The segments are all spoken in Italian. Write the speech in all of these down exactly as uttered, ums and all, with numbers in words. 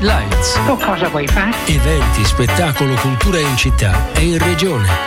Lights. Tu cosa vuoi fare? Eventi, spettacolo, cultura in città e in regione.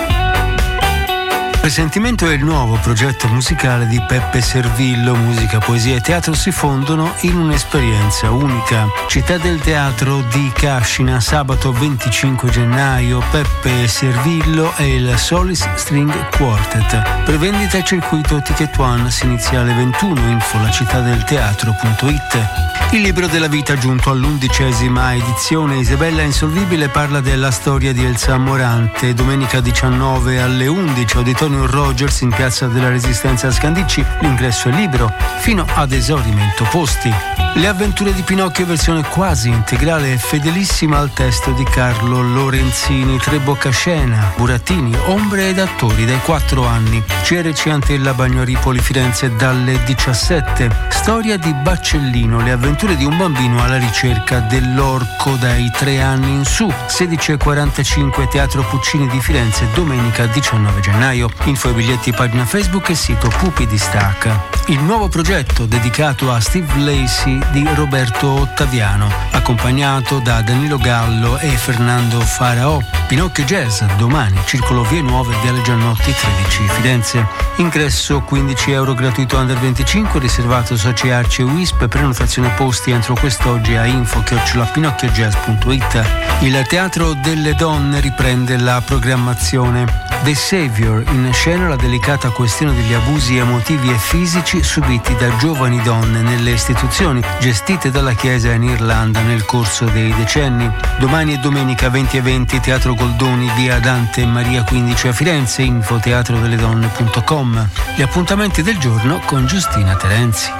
Presentimento è il nuovo progetto musicale di Peppe Servillo. Musica, poesia e teatro si fondono in un'esperienza unica. Città del Teatro di Cascina, sabato venticinque gennaio. Peppe Servillo e il Solis String Quartet. Prevendita e circuito Ticket One, si inizia alle ventuno. Info la città del teatro punto it. Il libro della vita, giunto all'undicesima edizione. Isabella Insolvibile parla della storia di Elsa Morante. Domenica diciannove alle undici, Auditorio Rogers in Piazza della Resistenza a Scandicci. L'ingresso è libero fino ad esaurimento posti. Le avventure di Pinocchio, versione quasi integrale e fedelissima al testo di Carlo Lorenzini. Tre boccascena, burattini, ombre ed attori dai quattro anni. C R C Antella Bagnaripoli Firenze dalle diciassette. Storia di Baccellino, le avventure di un bambino alla ricerca dell'orco dai tre anni in su. sedici e quarantacinque Teatro Puccini di Firenze, domenica diciannove gennaio. Info e biglietti, pagina Facebook e sito Pupi di Stacca. Il nuovo progetto dedicato a Steve Lacy di Roberto Ottaviano, accompagnato da Danilo Gallo e Fernando Faraò. Pinocchio Jazz, domani, Circolo Vie Nuove, Viale Giannotti tredici, Firenze. Ingresso quindici euro, gratuito under venticinque, riservato soci Arci e W I S P. Prenotazione posti entro quest'oggi a info chiocciola pinocchiojazz punto it. Il Teatro delle Donne riprende la programmazione. The Savior, in scena la delicata questione degli abusi emotivi e fisici subiti da giovani donne nelle istituzioni gestite dalla Chiesa in Irlanda nel corso dei decenni. Domani e domenica venti e venti, Teatro Goldoni, via Dante Maria quindici a Firenze. Info teatro delle donne punto com. Gli appuntamenti del giorno con Giustina Terenzi.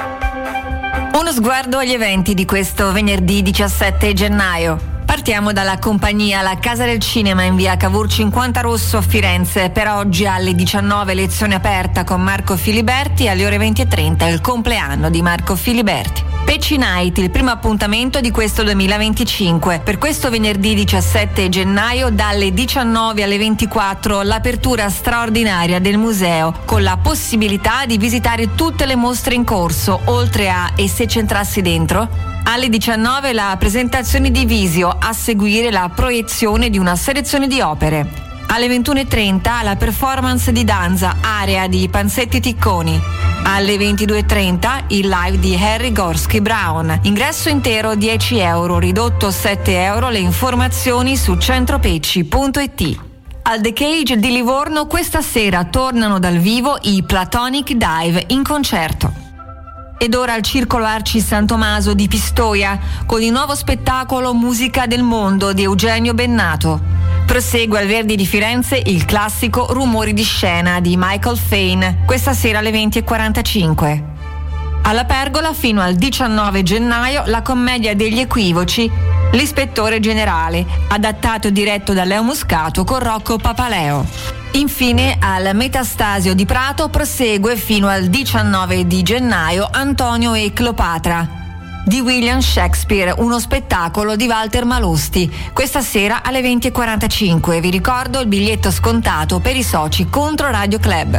Uno sguardo agli eventi di questo venerdì diciassette gennaio. Partiamo dalla compagnia La Casa del Cinema in via Cavour cinquanta Rosso a Firenze. Per oggi alle diciannove lezione aperta con Marco Filiberti, alle ore venti e trenta il compleanno di Marco Filiberti. Pecci Night, il primo appuntamento di questo duemilaventicinque. Per questo venerdì diciassette gennaio dalle diciannove alle ventiquattro l'apertura straordinaria del museo con la possibilità di visitare tutte le mostre in corso, oltre a E se c'entrassi dentro? Alle diciannove la presentazione di Visio, a seguire la proiezione di una selezione di opere. Alle ventuno e trenta la performance di danza Area di Panzetti Ticconi. Alle ventidue e trenta il live di Harry Gorski Brown. Ingresso intero dieci euro, ridotto sette euro. Le informazioni su centropecci punto it. Al The Cage di Livorno questa sera tornano dal vivo i Platonic Dive in concerto. Ed ora al Circolo Arci San Tommaso di Pistoia con il nuovo spettacolo Musica del Mondo di Eugenio Bennato. Prosegue al Verdi di Firenze il classico Rumori di scena di Michael Fain, questa sera alle venti e quarantacinque. Alla Pergola fino al diciannove gennaio la commedia degli equivoci L'Ispettore Generale, adattato e diretto da Leo Muscato con Rocco Papaleo. Infine al Metastasio di Prato prosegue fino al diciannove di gennaio Antonio e Cleopatra di William Shakespeare, uno spettacolo di Walter Malosti, questa sera alle venti e quarantacinque. Vi ricordo il biglietto scontato per i soci contro Radio Club.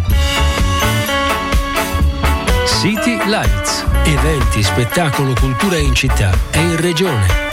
City Lights, eventi, spettacolo, cultura in città e in regione.